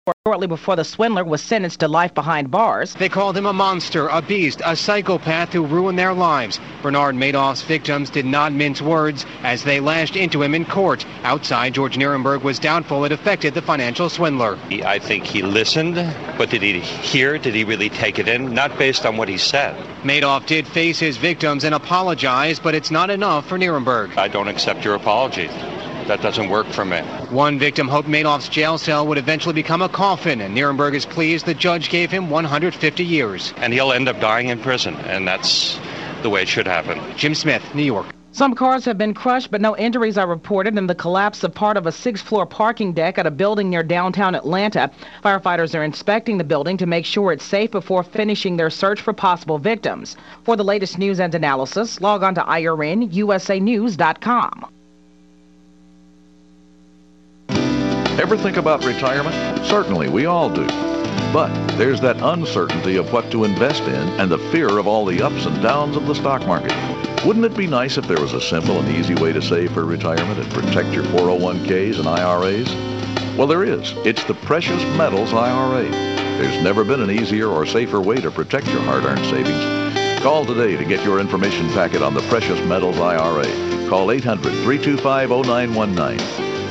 shortly before the swindler was sentenced to life behind bars. They called him a monster, a beast, a psychopath who ruined their lives. Bernard Madoff's victims did not mince words as they lashed into him in court. Outside, George Nierenberg was doubtful it affected the financial swindler. I think he listened, but did he hear? Did he really take it in? Not based on what he said. Madoff did face his victims and apologize, but it's not enough for Nierenberg. I don't accept your apology. That doesn't work for me. One victim hoped Madoff's jail cell would eventually become a coffin, and Nierenberg is pleased the judge gave him 150 years. And he'll end up dying in prison, and that's the way it should happen. Jim Smith, New York. Some cars have been crushed, but no injuries are reported in the collapse of part of a 6th-floor parking deck at a building near downtown Atlanta. Firefighters are inspecting the building to make sure it's safe before finishing their search for possible victims. For the latest news and analysis, log on to IRNUSAnews.com. Ever think about retirement? Certainly, we all do. But there's that uncertainty of what to invest in and the fear of all the ups and downs of the stock market. Wouldn't it be nice if there was a simple and easy way to save for retirement and protect your 401ks and IRAs? Well, there is. It's the Precious Metals IRA. There's never been an easier or safer way to protect your hard-earned savings. Call today to get your information packet on the Precious Metals IRA. Call 800-325-0919.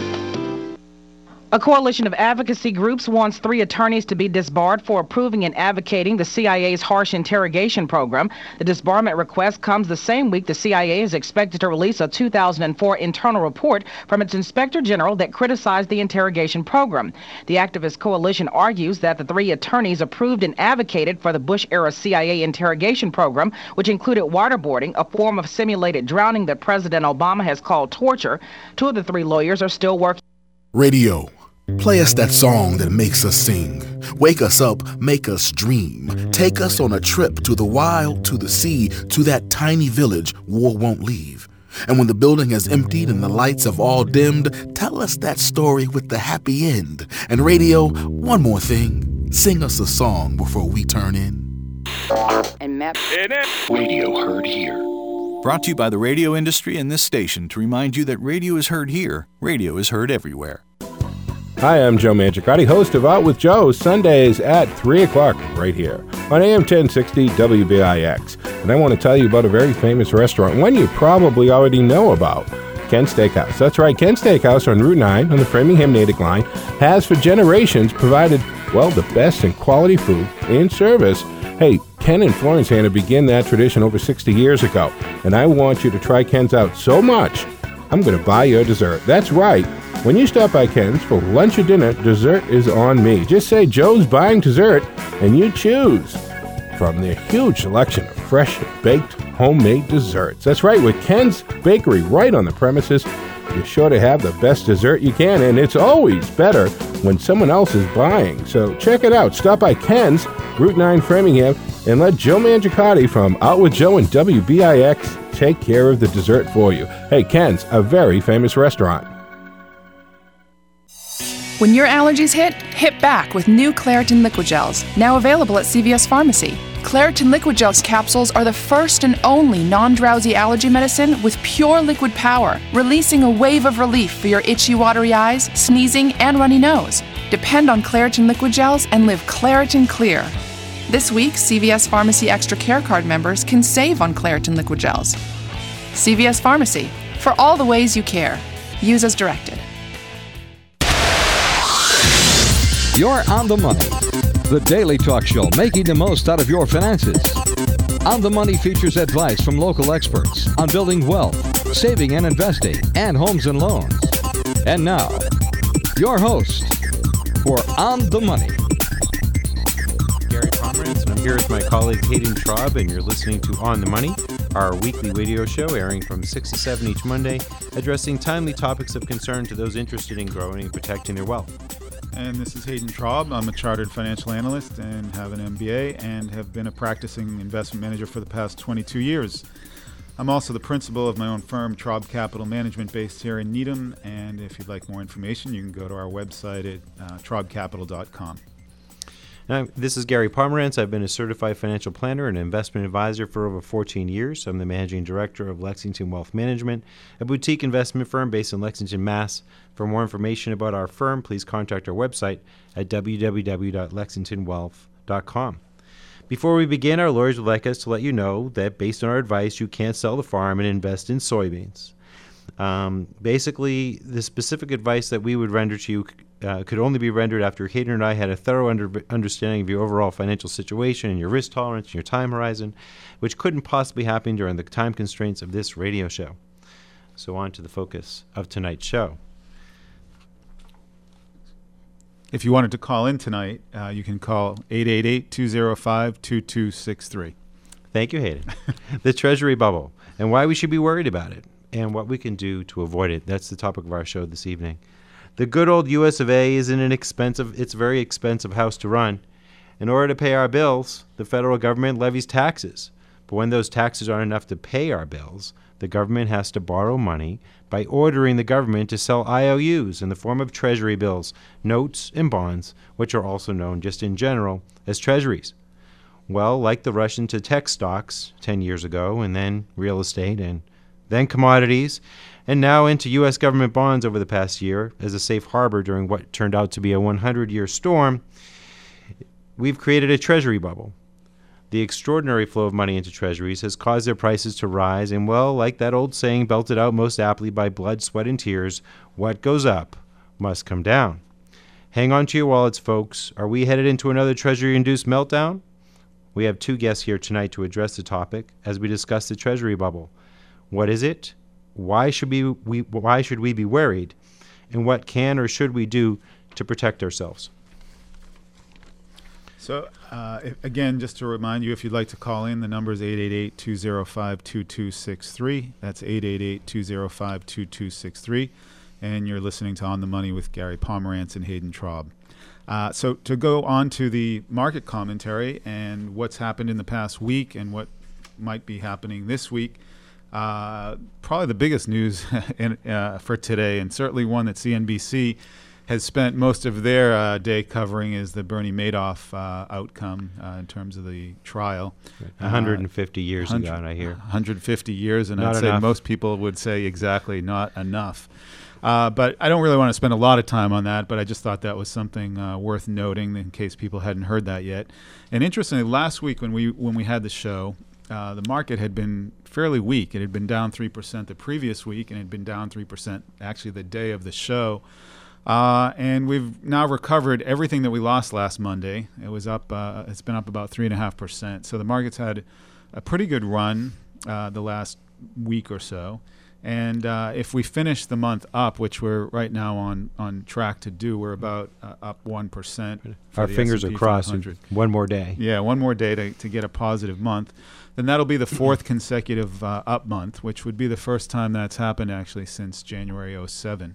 A coalition of advocacy groups wants 3 attorneys to be disbarred for approving and advocating the CIA's harsh interrogation program. The disbarment request comes the same week the CIA is expected to release a 2004 internal report from its inspector general that criticized the interrogation program. The activist coalition argues that the 3 attorneys approved and advocated for the Bush-era CIA interrogation program, which included waterboarding, a form of simulated drowning that President Obama has called torture. 2 of the 3 lawyers are still working. Radio. Play us that song that makes us sing. Wake us up, make us dream. Take us on a trip to the wild, to the sea, to that tiny village war won't leave. And when the building has emptied and the lights have all dimmed, tell us that story with the happy end. And radio, one more thing. Sing us a song before we turn in. And Matt. Radio heard here. Brought to you by the radio industry and this station to remind you that radio is heard here. Radio is heard everywhere. Hi, I'm Joe Mangiacotti, host of Out with Joe, Sundays at 3 o'clock right here on AM 1060 WBIX. And I want to tell you about a very famous restaurant, one you probably already know about, Ken's Steakhouse. That's right, Ken's Steakhouse on Route 9 on the Framingham-Natick line has for generations provided, well, the best in quality food and service. Hey, Ken and Florence Hanna began that tradition over 60 years ago, and I want you to try Ken's out so much, I'm going to buy your dessert. That's right. When you stop by Ken's for lunch or dinner, dessert is on me. Just say Joe's buying dessert, and you choose from their huge selection of fresh, baked, homemade desserts. That's right, with Ken's Bakery right on the premises, you're sure to have the best dessert you can, and it's always better when someone else is buying. So check it out. Stop by Ken's, Route 9 Framingham, and let Joe Mangiacotti from Out with Joe and WBIX take care of the dessert for you. Hey, Ken's, a very famous restaurant. When your allergies hit back with new Claritin Liquid Gels, now available at CVS Pharmacy. Claritin Liquid Gels capsules are the first and only non-drowsy allergy medicine with pure liquid power, releasing a wave of relief for your itchy, watery eyes, sneezing, and runny nose. Depend on Claritin Liquid Gels and live Claritin Clear. This week, CVS Pharmacy Extra Care Card members can save on Claritin Liquid Gels. CVS Pharmacy, for all the ways you care. Use as directed. You're on the money. The Daily Talk Show, making the most out of your finances. On the Money features advice from local experts on building wealth, saving and investing, and homes and loans. And now, your host for On the Money. Gary Pomerantz, and I'm here with my colleague Hayden Traub, and you're listening to On the Money, our weekly radio show airing from 6 to 7 each Monday, addressing timely topics of concern to those interested in growing and protecting their wealth. And this is Hayden Traub. I'm a chartered financial analyst and have an MBA and have been a practicing investment manager for the past 22 years. I'm also the principal of my own firm, Traub Capital Management, based here in Needham. And if you'd like more information, you can go to our website at traubcapital.com. This is Gary Pomerantz. I've been a certified financial planner and investment advisor for over 14 years. I'm the managing director of Lexington Wealth Management, a boutique investment firm based in Lexington, Mass. For more information about our firm, please contact our website at www.lexingtonwealth.com. Before we begin, our lawyers would like us to let you know that based on our advice, you can't sell the farm and invest in soybeans. Basically, the specific advice that we would render to you could only be rendered after Hayden and I had a thorough understanding of your overall financial situation and your risk tolerance and your time horizon, which couldn't possibly happen during the time constraints of this radio show. So on to the focus of tonight's show. If you wanted to call in tonight, you can call 888-205-2263. Thank you, Hayden. The Treasury bubble and why we should be worried about it and what we can do to avoid it. That's the topic of our show this evening. The good old U.S. of A. is it's a very expensive house to run. In order to pay our bills, the federal government levies taxes. But when those taxes aren't enough to pay our bills, the government has to borrow money by ordering the government to sell IOUs in the form of treasury bills, notes, and bonds, which are also known just in general as treasuries. Well, like the rush into tech stocks 10 years ago, and then real estate, and then commodities, and now into U.S. government bonds over the past year as a safe harbor during what turned out to be a 100-year storm, we've created a treasury bubble. The extraordinary flow of money into treasuries has caused their prices to rise, and well, like that old saying belted out most aptly by blood, sweat, and tears, what goes up must come down. Hang on to your wallets, folks. Are we headed into another treasury-induced meltdown? We have two guests here tonight to address the topic as we discuss the treasury bubble. What is it? Why should we be worried? And what can or should we do to protect ourselves? So, again, just to remind you, if you'd like to call in, the number is 888-205-2263. That's 888-205-2263. And you're listening to On the Money with Gary Pomerantz and Hayden Traub. So to go on to the market commentary and what's happened in the past week and what might be happening this week, probably the biggest news for today, and certainly one that CNBC has spent most of their day covering, is the Bernie Madoff outcome in terms of the trial. 150 years ago, I hear. 150 years, and Not I'd say enough. most people would say exactly not enough. But I don't really want to spend a lot of time on that, but I just thought that was something worth noting in case people hadn't heard that yet. And interestingly, last week when we had the show, the market had been fairly weak. It had been down 3% the previous week, and it had been down 3% actually the day of the show. And we've now recovered everything that we lost last Monday. It was up. It's been up about 3.5%. So the market's had a pretty good run the last week or so. And if we finish the month up, which we're right now on track to do, we're about up 1%. Our fingers are crossed. One more day. Yeah, one more day to get a positive month. Then that'll be the fourth consecutive up month, which would be the first time that's happened actually since January 2007.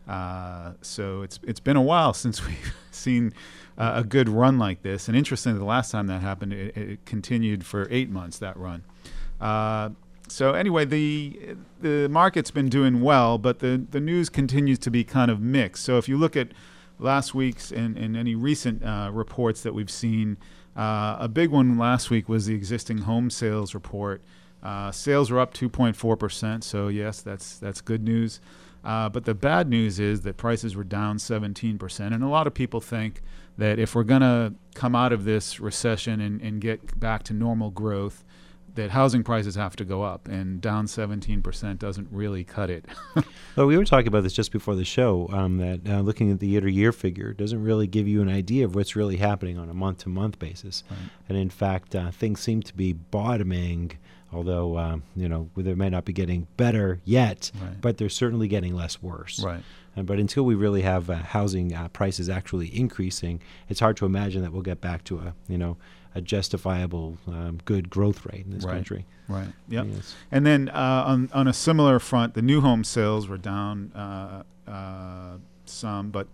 So it's been a while since we've seen a good run like this. And interestingly, the last time that happened, it continued for 8 months, that run. So anyway, the market's been doing well, but the news continues to be kind of mixed. So if you look at last week's and any recent reports that we've seen, a big one last week was the existing home sales report. Sales were up 2.4%, so yes, that's good news. But the bad news is that prices were down 17%. And a lot of people think that if we're going to come out of this recession and get back to normal growth, that housing prices have to go up, and down 17% doesn't really cut it. Well, we were talking about this just before the show, that looking at the year-to-year figure doesn't really give you an idea of what's really happening on a month-to-month basis. Right. And in fact, things seem to be bottoming, although they may not be getting better yet, right, but they're certainly getting less worse. Right. But until we really have housing prices actually increasing, it's hard to imagine that we'll get back to a justifiable good growth rate in this country. Right. Yep. Yes. And then on a similar front, the new home sales were down some, but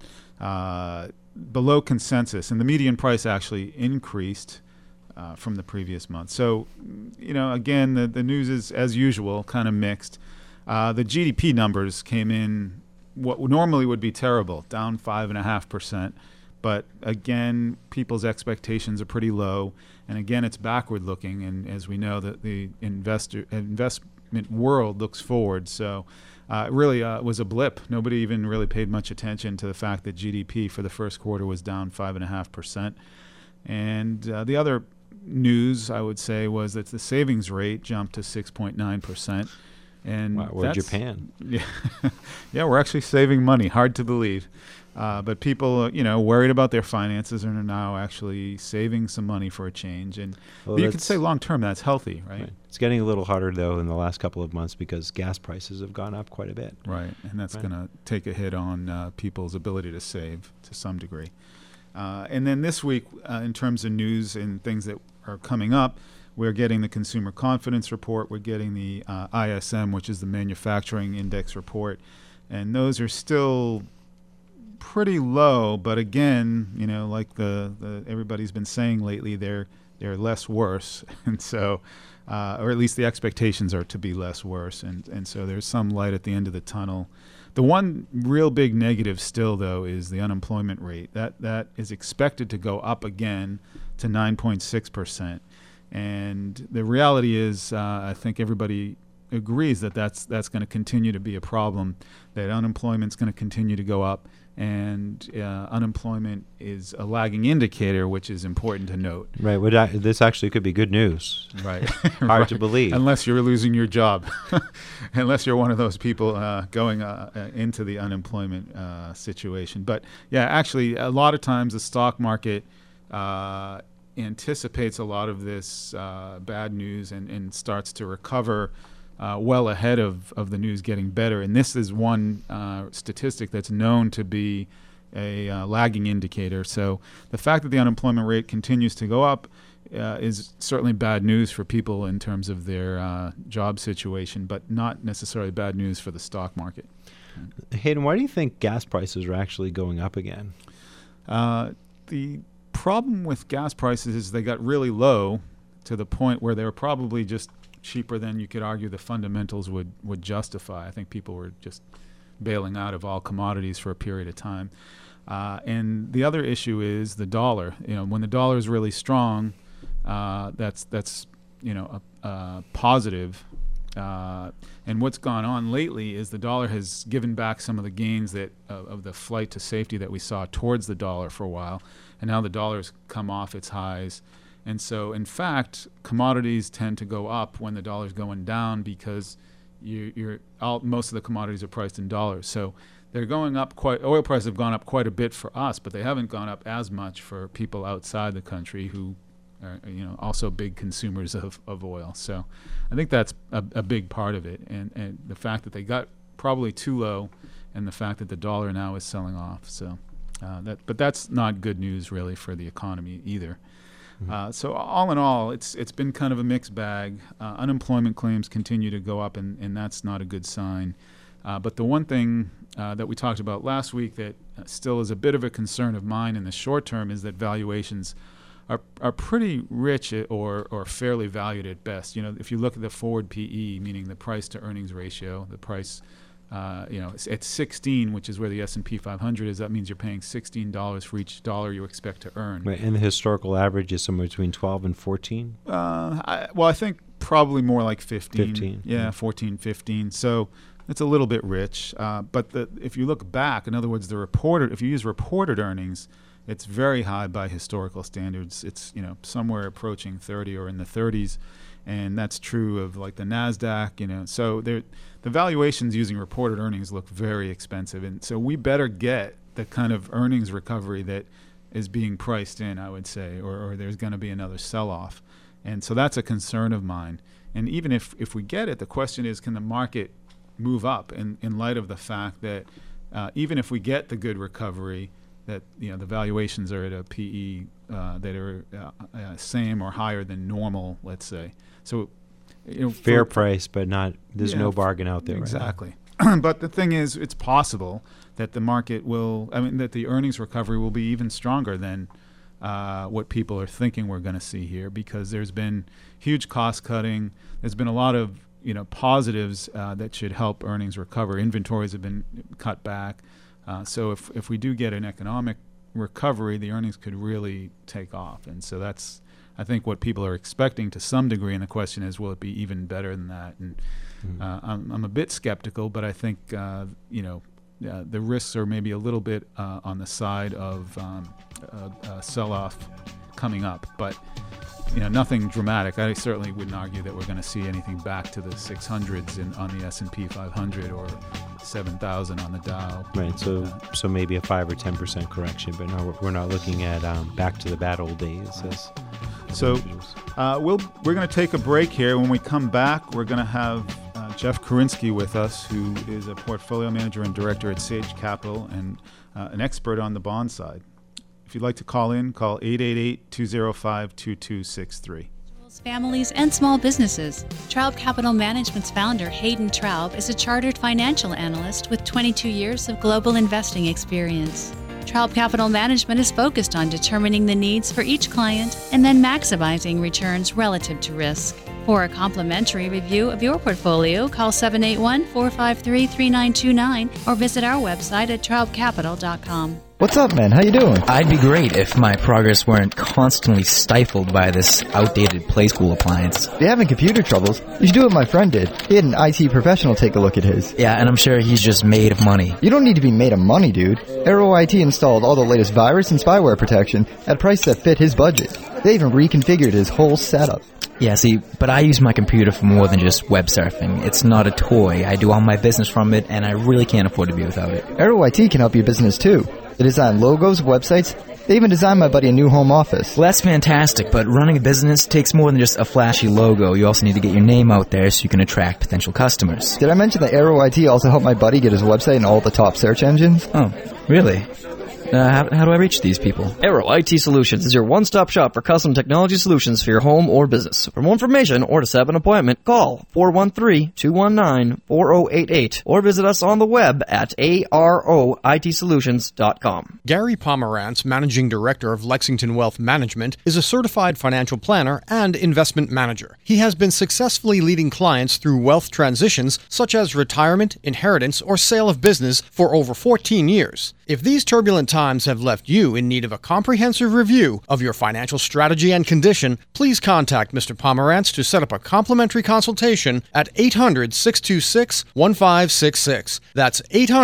below consensus, and the median price actually increased from the previous month. So, again, the news is, as usual, kind of mixed. The GDP numbers came in what normally would be terrible, down 5.5%. But again, people's expectations are pretty low, and again, it's backward looking. And as we know, that the investment world looks forward. So it really was a blip. Nobody even really paid much attention to the fact that GDP for the first quarter was down 5.5%. And the other news, I would say, was that the savings rate jumped to 6.9%. And wow, we're Japan. Yeah, yeah, we're actually saving money. Hard to believe. But people, worried about their finances and are now actually saving some money for a change. And you could say long term that's healthy, right? It's getting a little harder, though, in the last couple of months because gas prices have gone up quite a bit. Right, and that's going to take a hit on people's ability to save to some degree. And then this week, in terms of news and things that are coming up, we're getting the Consumer Confidence Report. We're getting the ISM, which is the Manufacturing Index Report. And those are still pretty low, but again, like the everybody's been saying lately, they're less worse, and so, or at least the expectations are to be less worse, and so there's some light at the end of the tunnel. The one real big negative still, though, is the unemployment rate. That is expected to go up again to 9.6%, and the reality is, I think everybody agrees that that's going to continue to be a problem. That unemployment's going to continue to go up. And unemployment is a lagging indicator, which is important to note. Right. This actually could be good news. Right. Hard to believe. Unless you're losing your job. Unless you're one of those people going into the unemployment situation. But, yeah, actually, a lot of times the stock market anticipates a lot of this bad news and starts to recover well ahead of the news getting better. And this is one statistic that's known to be a lagging indicator. So the fact that the unemployment rate continues to go up is certainly bad news for people in terms of their job situation, but not necessarily bad news for the stock market. Hayden, why do you think gas prices are actually going up again? The problem with gas prices is they got really low to the point where they were probably just cheaper than you could argue the fundamentals would justify. I think people were just bailing out of all commodities for a period of time. And the other issue is the dollar. When the dollar is really strong, that's a positive. And what's gone on lately is the dollar has given back some of the gains that of the flight to safety that we saw towards the dollar for a while, and now the dollar's come off its highs. And so, in fact, commodities tend to go up when the dollar's going down because most of the commodities are priced in dollars. So they're going up oil prices have gone up quite a bit for us, but they haven't gone up as much for people outside the country who are also big consumers of oil. So I think that's a big part of it. And the fact that they got probably too low and the fact that the dollar now is selling off. So but that's not good news really for the economy either. So all in all, it's been kind of a mixed bag. Unemployment claims continue to go up, and that's not a good sign. But the one thing that we talked about last week that still is a bit of a concern of mine in the short term is that valuations are pretty rich or fairly valued at best. If you look at the forward PE, meaning the price to earnings ratio, the price at 16, which is where the S&P 500 is, that means you're paying $16 for each dollar you expect to earn. Right, and the historical average is somewhere between 12 and 14? I think probably more like 15. 15. Yeah, 14, 15. So it's a little bit rich. But if you look back, in other words, if you use reported earnings, it's very high by historical standards. It's somewhere approaching 30 or in the 30s. And that's true of like the NASDAQ, So the valuations using reported earnings look very expensive. And so we better get the kind of earnings recovery that is being priced in, I would say, or there's going to be another sell-off. And so that's a concern of mine. And even if we get it, the question is, can the market move up in light of the fact that even if we get the good recovery, that the valuations are at a PE that are same or higher than normal, let's say. So, fair price, but there's no bargain out there. Exactly. But the thing is, it's possible that the market that the earnings recovery will be even stronger than what people are thinking we're going to see here, because there's been huge cost cutting. There's been a lot of positives that should help earnings recover. Inventories have been cut back. So if we do get an economic recovery, the earnings could really take off. And so that's, I think, what people are expecting to some degree. And the question is, will it be even better than that? And I'm a bit skeptical, but I think, the risks are maybe a little bit on the side of a sell-off coming up. But nothing dramatic. I certainly wouldn't argue that we're going to see anything back to the 600s on the S&P 500 or 7,000 on the Dow. Right. So maybe a 5 or 10% correction, but no, we're not looking at back to the bad old days. So we're going to take a break here. When we come back, we're going to have Jeff Korinsky with us, who is a portfolio manager and director at Sage Capital and an expert on the bond side. If you'd like to call in, call 888-205-2263. Families and small businesses. Traub Capital Management's founder, Hayden Traub, is a chartered financial analyst with 22 years of global investing experience. Traub Capital Management is focused on determining the needs for each client and then maximizing returns relative to risk. For a complimentary review of your portfolio, call 781-453-3929 or visit our website at traubcapital.com. What's up, man? How you doing? I'd be great if my progress weren't constantly stifled by this outdated Play School appliance. If you're having computer troubles, you should do what my friend did. He had an IT professional take a look at his. Yeah, and I'm sure he's just made of money. You don't need to be made of money, dude. Arrow IT installed all the latest virus and spyware protection at a price that fit his budget. They even reconfigured his whole setup. Yeah, see, but I use my computer for more than just web surfing. It's not a toy. I do all my business from it, and I really can't afford to be without it. Arrow IT can help your business, too. They design logos, websites. They even designed my buddy a new home office. Well, that's fantastic, but running a business takes more than just a flashy logo. You also need to get your name out there so you can attract potential customers. Did I mention that Arrow IT also helped my buddy get his website in all the top search engines? Oh, really? How do I reach these people? Arrow IT Solutions is your one-stop shop for custom technology solutions for your home or business. For more information or to set up an appointment, call 413-219-4088 or visit us on the web at aroitsolutions.com. Gary Pomerantz, Managing Director of Lexington Wealth Management, is a certified financial planner and investment manager. He has been successfully leading clients through wealth transitions such as retirement, inheritance, or sale of business for over 14 years. If these turbulent times have left you in need of a comprehensive review of your financial strategy and condition, please contact Mr. Pomerantz to set up a complimentary consultation at 800-626-1566. That's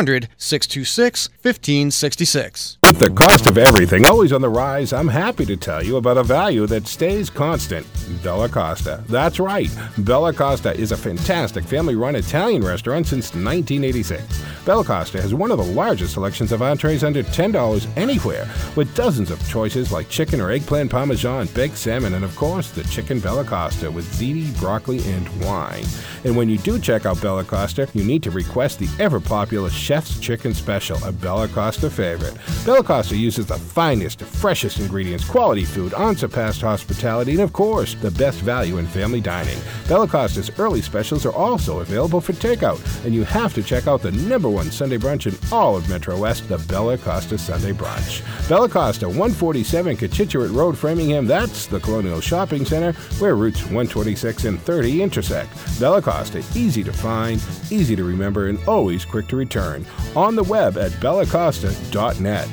800-626-1566. With the cost of everything always on the rise, I'm happy to tell you about a value that stays constant, Bella Costa. That's right, Bella Costa is a fantastic family-run Italian restaurant since 1986. Bella Costa has one of the largest selections of entrees under $10 anywhere, with dozens of choices like chicken or eggplant parmesan, baked salmon, and of course the chicken Bella Costa with ziti, broccoli, and wine. And when you do check out Bella Costa, you need to request the ever-popular Chef's Chicken Special, a Bella Costa favorite. Bella Costa uses the finest, freshest ingredients, quality food, unsurpassed hospitality, and of course, the best value in family dining. Bella Costa's early specials are also available for takeout, and you have to check out the #1 Sunday brunch in all of Metro West, the Bella Costa Sunday Brunch. Bella Costa, 147 Kitchitcherit Road, Framingham. That's the Colonial Shopping Center, where routes 126 and 30 intersect. Bella Costa, easy to find, easy to remember, and always quick to return. On the web at bellacosta.net.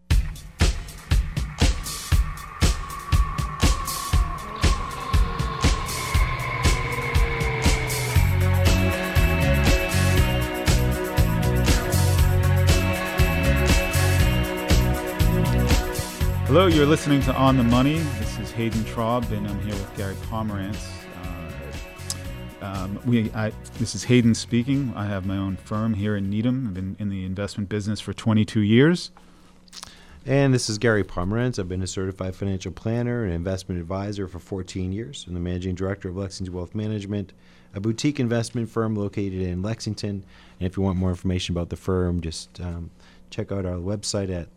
Hello, you're listening to On the Money. This is Hayden Traub, and I'm here with Gary Pomerantz. This is Hayden speaking. I have my own firm here in Needham. I've been in the investment business for 22 years. And this is Gary Pomerantz. I've been a certified financial planner and investment advisor for 14 years. I'm the managing director of Lexington Wealth Management, a boutique investment firm located in Lexington. And if you want more information about the firm, just check out our website at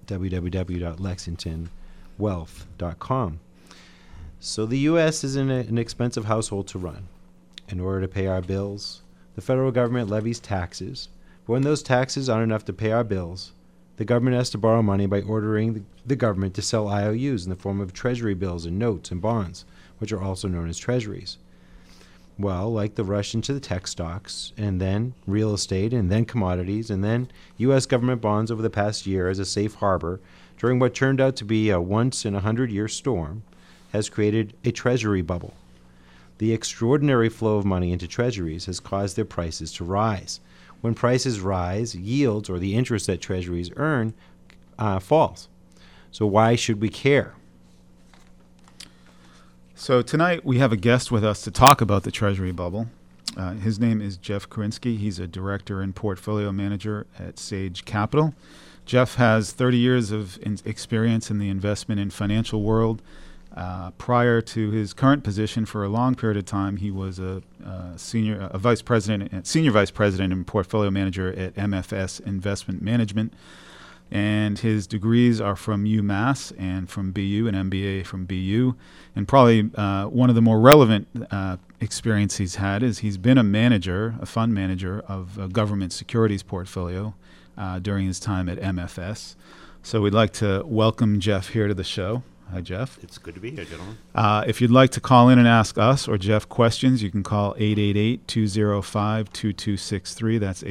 www.lexingtonwealth.com. So the U.S. is an expensive household to run. In order to pay our bills, the federal government levies taxes. But when those taxes aren't enough to pay our bills, the government has to borrow money by ordering the government to sell IOUs in the form of treasury bills and notes and bonds, which are also known as treasuries. Well, like the rush into the tech stocks, and then real estate, and then commodities, and then U.S. government bonds over the past year as a safe harbor, during what turned out to be a once-in-a-100-year storm, has created a treasury bubble. The extraordinary flow of money into treasuries has caused their prices to rise. When prices rise, yields, or the interest that treasuries earn, falls. So why should we care? So tonight we have a guest with us to talk about the treasury bubble. His name is Jeff Krinsky. He's a director and portfolio manager at Sage Capital. Jeff has 30 years of experience in the investment and financial world. Prior to his current position, for a long period of time, he was a senior vice president and portfolio manager at MFS Investment Management. And his degrees are from UMass and from BU, an MBA from BU. And probably one of the more relevant experience he's had is he's been a fund manager of a government securities portfolio during his time at MFS. So we'd like to welcome Jeff here to the show. Hi, Jeff. It's good to be here, gentlemen. If you'd like to call in and ask us or Jeff questions, you can call 888-205-2263. That's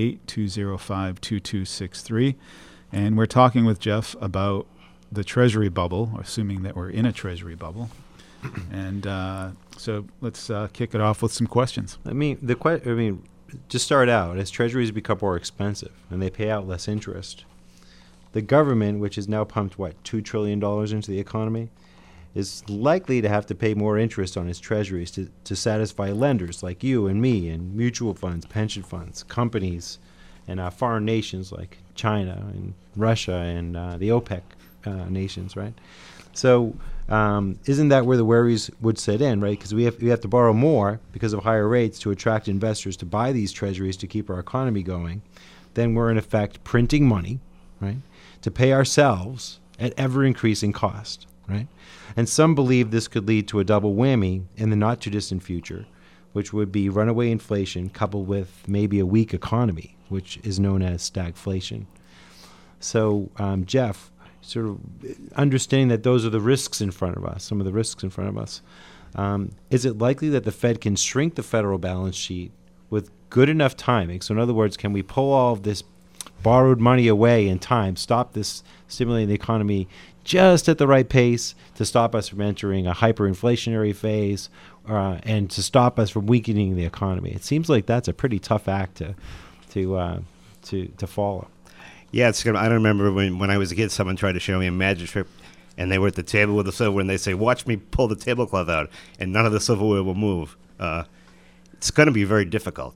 888-205-2263. And we're talking with Jeff about the treasury bubble, assuming that we're in a treasury bubble. And so let's kick it off with some questions. To start out, as treasuries become more expensive and they pay out less interest, the government, which has now pumped, $2 trillion into the economy, is likely to have to pay more interest on its treasuries to satisfy lenders like you and me and mutual funds, pension funds, companies, and foreign nations like China and Russia and the OPEC nations, right? So isn't that where the worries would set in, right? Because we have to borrow more because of higher rates to attract investors to buy these treasuries to keep our economy going. Then we're in effect printing money, right, to pay ourselves at ever-increasing cost, right? And some believe this could lead to a double whammy in the not-too-distant future, which would be runaway inflation coupled with maybe a weak economy, which is known as stagflation. So, Jeff, sort of understanding that those are the risks in front of us, some of the risks in front of us, is it likely that the Fed can shrink the federal balance sheet with good enough timing? So in other words, can we pull all of this borrowed money away in time, stop this stimulating the economy just at the right pace to stop us from entering a hyperinflationary phase and to stop us from weakening the economy? It seems like that's a pretty tough act to follow. Yeah, I don't remember when I was a kid, someone tried to show me a magic trick, and they were at the table with the silverware, and they say, "Watch me pull the tablecloth out," and none of the silverware will move. It's going to be very difficult.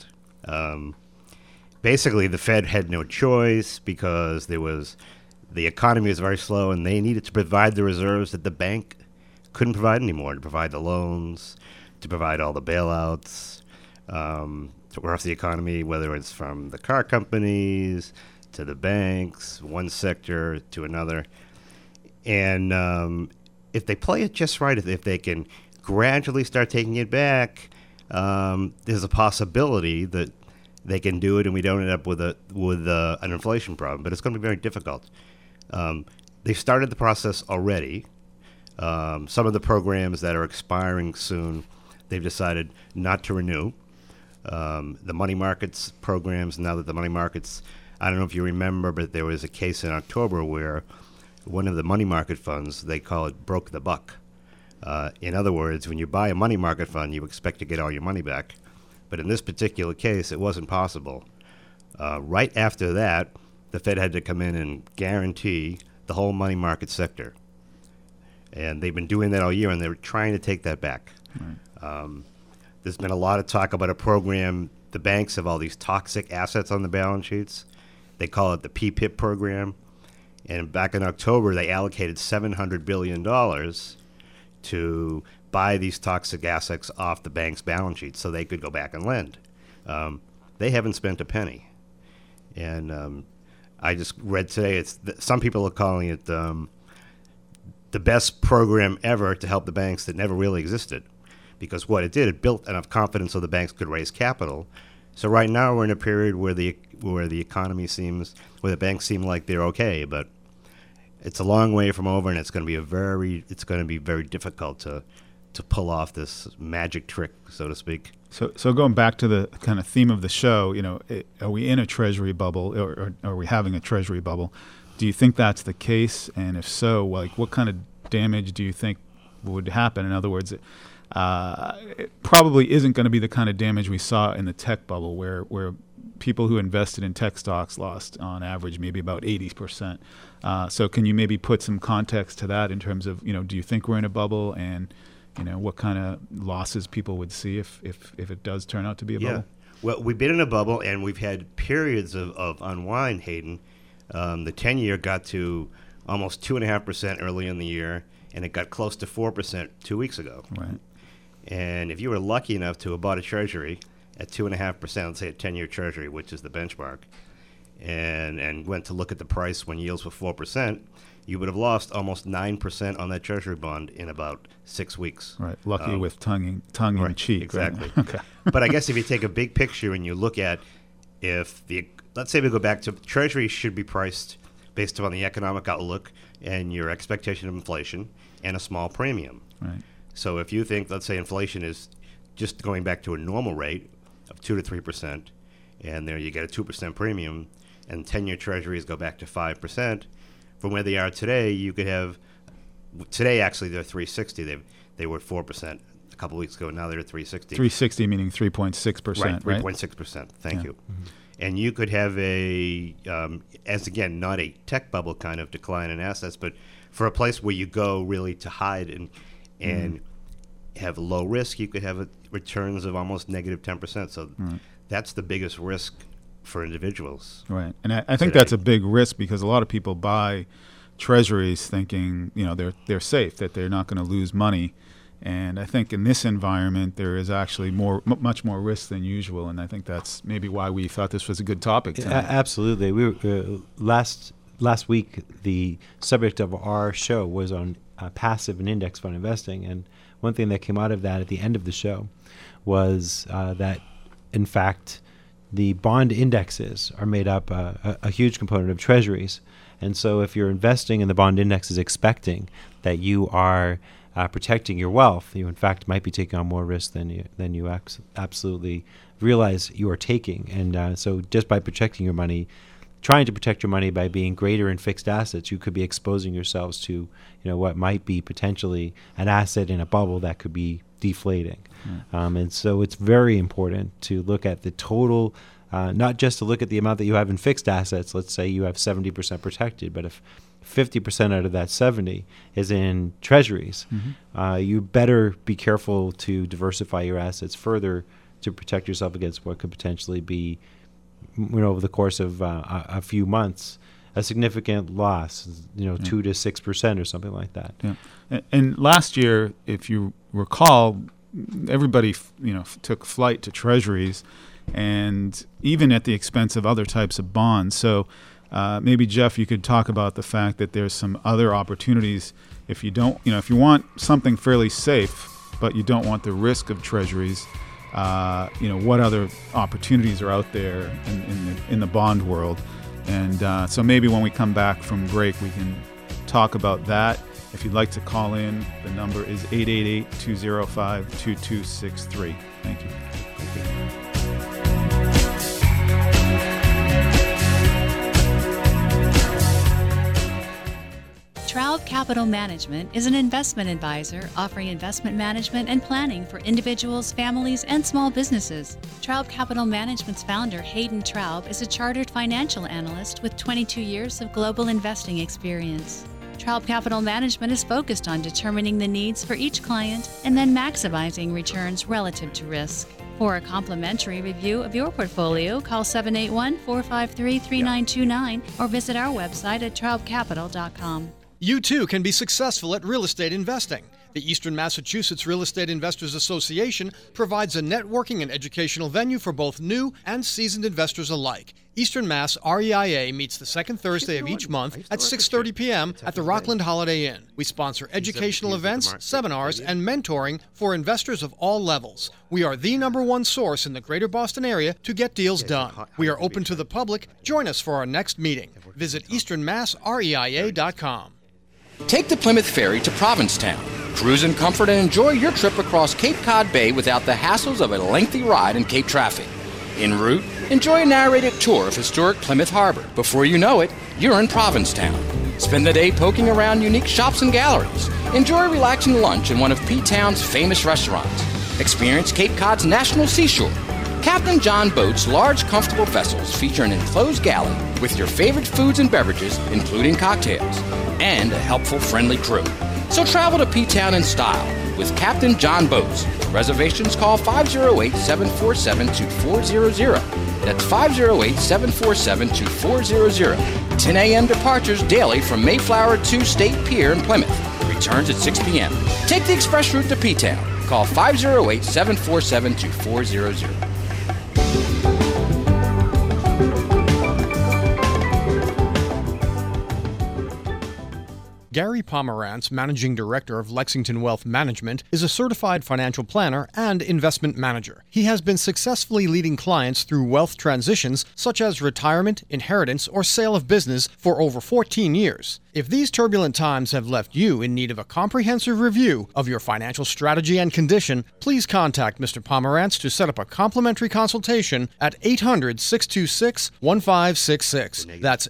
Basically, the Fed had no choice because the economy was very slow, and they needed to provide the reserves that the bank couldn't provide anymore, to provide the loans, to provide all the bailouts to rough the economy, whether it's from the car companies to the banks, one sector to another. And if they play it just right, if they can gradually start taking it back, there's a possibility that they can do it and we don't end up with an inflation problem. But it's going to be very difficult. They've started the process already. Some of the programs that are expiring soon, they've decided not to renew. The money markets programs, now that the money markets, I don't know if you remember, but there was a case in October where one of the money market funds, they call it broke the buck. In other words, when you buy a money market fund, you expect to get all your money back. But in this particular case, it wasn't possible. Right after that, the Fed had to come in and guarantee the whole money market sector. And they've been doing that all year, and they're trying to take that back. Right. There's been a lot of talk about a program. The banks have all these toxic assets on the balance sheets. They call it the PPIP program. And back in October, they allocated $700 billion to buy these toxic assets off the bank's balance sheet so they could go back and lend. They haven't spent a penny. And I just read today, some people are calling it the best program ever to help the banks that never really existed. Because what it did, it built enough confidence so the banks could raise capital. So right now we're in a period where the economy where the banks seem like they're okay, but it's a long way from over, and it's going to be very difficult to pull off this magic trick, so to speak. So going back to the kind of theme of the show, are we in a treasury bubble, or are we having a treasury bubble? Do you think that's the case? And if so, like, what kind of damage do you think would happen? In other words, it probably isn't going to be the kind of damage we saw in the tech bubble, where people who invested in tech stocks lost on average maybe about 80%. So can you maybe put some context to that in terms of, do you think we're in a bubble, and what kind of losses people would see if it does turn out to be a bubble? Well, we've been in a bubble, and we've had periods of unwind, Hayden. The 10-year got to almost 2.5% early in the year, and it got close to 4% 2 weeks ago. Right. And if you were lucky enough to have bought a treasury at 2.5%, let's say a 10-year treasury, which is the benchmark, and went to look at the price when yields were 4%, you would have lost almost 9% on that treasury bond in about 6 weeks. Right. Lucky with tongue in cheek. Exactly. Right? Okay. But I guess if you take a big picture and you look at let's say we go back to treasuries should be priced based upon the economic outlook and your expectation of inflation and a small premium. Right. So if you think, let's say, inflation is just going back to a normal rate of 2 to 3%, and there you get a 2% premium, and 10-year treasuries go back to 5%, from where they are today, you could have today actually they're 3.60. They were 4% a couple of weeks ago. Now they're at 3.60. 3.60 meaning 3.6%. Right. 3.6%. Thank you. Mm-hmm. And you could have as again, not a tech bubble kind of decline in assets, but for a place where you go really to hide and have low risk, you could have returns of almost negative 10%. So that's the biggest risk for individuals. Right. And I think that's a big risk because a lot of people buy treasuries thinking, they're safe, that they're not going to lose money. And I think in this environment, there is actually much more risk than usual. And I think that's maybe why we thought this was a good topic tonight. Absolutely. We were, last week, the subject of our show was on passive and index fund investing. And one thing that came out of that at the end of the show was that, in fact, the bond indexes are made up a huge component of treasuries. And so if you're investing in the bond indexes expecting that you are protecting your wealth, you in fact might be taking on more risk than you absolutely realize you are taking. And so just by protecting your money, trying to protect your money by being greater in fixed assets, you could be exposing yourselves to what might be potentially an asset in a bubble that could be deflating. And so it's very important to look at the total, not just to look at the amount that you have in fixed assets. Let's say you have 70% protected, but if 50% out of that 70 is in treasuries, you better be careful to diversify your assets further to protect yourself against what could potentially be, over the course of a few months, a significant loss, 2 to 6% or something like that. Yeah. And last year, if you recall, everybody took flight to treasuries, and even at the expense of other types of bonds. So maybe, Jeff, you could talk about the fact that there's some other opportunities if you don't, if you want something fairly safe, but you don't want the risk of treasuries. What other opportunities are out there in the bond world? And so maybe when we come back from break, we can talk about that. If you'd like to call in, the number is 888-205-2263. Thank you. Traub Capital Management is an investment advisor offering investment management and planning for individuals, families, and small businesses. Traub Capital Management's founder, Hayden Traub, is a chartered financial analyst with 22 years of global investing experience. Traub Capital Management is focused on determining the needs for each client and then maximizing returns relative to risk. For a complimentary review of your portfolio, call 781-453-3929 or visit our website at traubcapital.com. You too can be successful at real estate investing. The Eastern Massachusetts Real Estate Investors Association provides a networking and educational venue for both new and seasoned investors alike. Eastern Mass REIA meets the second Thursday of each month at 6:30 p.m. at the Rockland Holiday Inn. We sponsor educational events, seminars, and mentoring for investors of all levels. We are the #1 source in the greater Boston area to get deals done. We are open to the public. Join us for our next meeting. Visit easternmassreia.com. Take the Plymouth Ferry to Provincetown. Cruise in comfort and enjoy your trip across Cape Cod Bay without the hassles of a lengthy ride and Cape traffic. En route, Enjoy a narrated tour of historic Plymouth Harbor. Before you know it, you're in Provincetown. Spend the day poking around unique shops and galleries. Enjoy a relaxing lunch in one of P-Town's famous restaurants. Experience Cape Cod's National Seashore. Captain John Boat's large, comfortable vessels feature an enclosed galley with your favorite foods and beverages, including cocktails, and a helpful, friendly crew. So travel to P-Town in style with Captain John Boats. For reservations, call 508-747-2400. That's 508-747-2400. 10 a.m. departures daily from Mayflower to State Pier in Plymouth. Returns at 6 p.m. Take the express route to P-Town. Call 508-747-2400. Gary Pomerantz, Managing Director of Lexington Wealth Management, is a certified financial planner and investment manager. He has been successfully leading clients through wealth transitions such as retirement, inheritance, or sale of business for over 14 years. If these turbulent times have left you in need of a comprehensive review of your financial strategy and condition, please contact Mr. Pomerantz to set up a complimentary consultation at 800-626-1566. That's